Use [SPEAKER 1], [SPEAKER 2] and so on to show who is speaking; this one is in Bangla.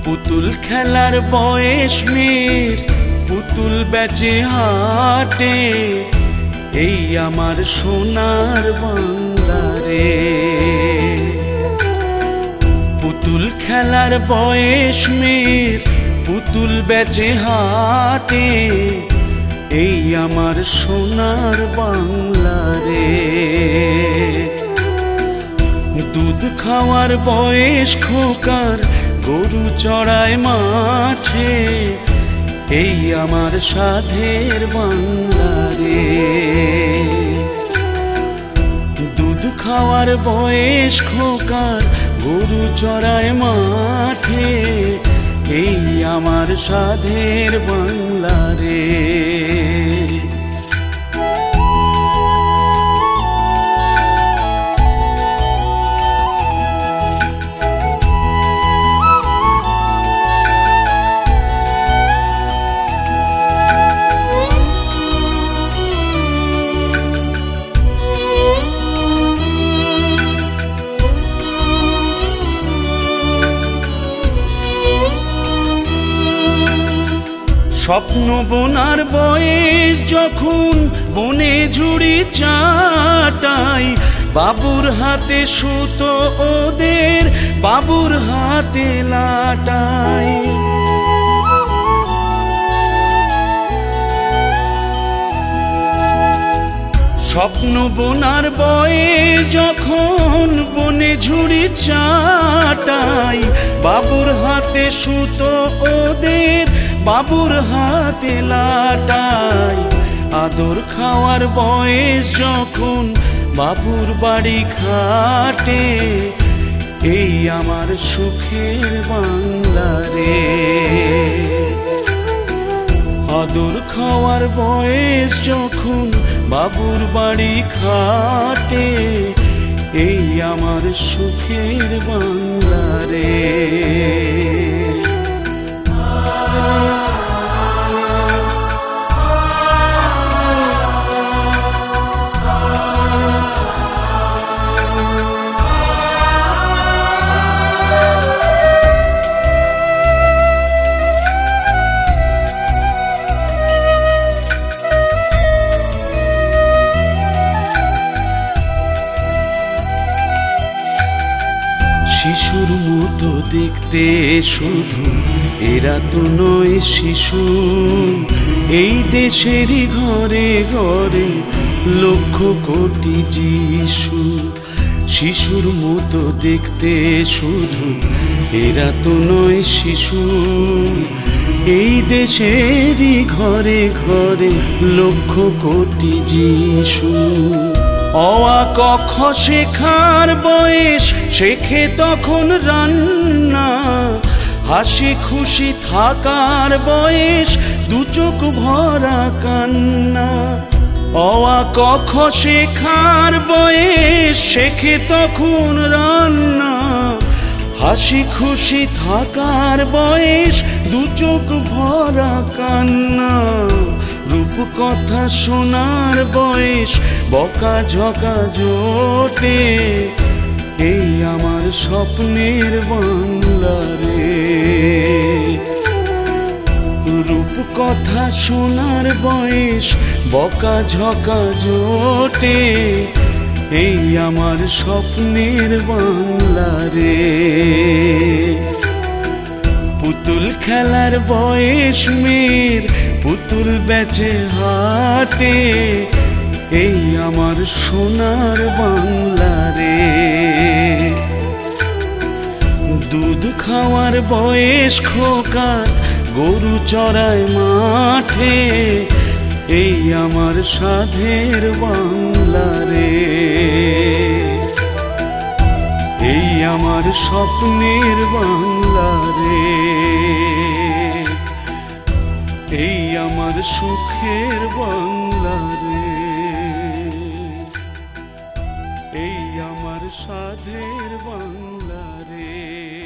[SPEAKER 1] পুতুল খেলার বয়স মেয়ের, পুতুল বেচে হাটে, এই আমার সোনার বাংলা রে। পুতুল খেলার বয়স মেয়ের, পুতুল বেচে হাটে, এই আমার সোনার বাংলা রে। দুধ খাওয়ার বয়স খোকার, গরু চড়ায় মাঠে, এই আমার সাধের বাংলা রে। দুধ খাওয়ার বয়স খোকার, গরু চড়ায় মাঠে, এই আমার সাধের বাংলা রে। স্বপ্ন বোনার বয়স যখন, বনে ঝুড়ি চাটাই, বাবুর হাতে সুতো ওদের, বাবুর হাতে লাটাই। স্বপ্ন বোনার বয়স যখন, বনে ঝুড়ি চাটাই, বাবুর হাতে সুতো ওদের, বাবুর হাতে লাটাই। আদর খাওয়ার বয়স যখন, বাবুর বাড়ি খাটে, এই আমার সুখের বাংলা রে। আদর খাওয়ার বয়স যখন, বাবুর বাড়ি খাটে, এই আমার সুখের বাংলা রে। শিশুর মতো দেখতে শুধু, এরা তো নয় শিশু, এই দেশেরই ঘরে ঘরে লক্ষ কোটি যিশু। শিশুর মতো দেখতে শুধু, এরা তো নয় শিশু, এই দেশেরই ঘরে ঘরে লক্ষ কোটি যিশু। অ আ ক খ শেখার বয়স, শেখে তখন রান্না, হাসি খুশি থাকার বয়স, দু চোখ ভরা কান্না। অ আ ক খ শেখার বয়স, শেখে তখন রান্না, হাসি খুশি থাকার বয়স, দু চোখ ভরা কান্না। রূপ কথা শোনার বয়স, বকা ঝকা জোটে, এই আমার স্বপ্নের বাংলা রে। রূপ কথা শোনার বয়স, বকা ঝকা জোটে, এই আমার স্বপ্নের বাংলা রে। পুতুল খেলার বয়স মেয়ের, পুতুল বেচে হাটে, এই আমার সোনার বাংলা রে। দুধ খাওয়ার বয়স খোকার, গরু চড়ায় মাঠে, এই আমার সাধের বাংলা রে। এই আমার স্বপ্নের বাংলা রে, এই আমার সুখের বাংলা রে, এই আমার সাধের বাংলা রে।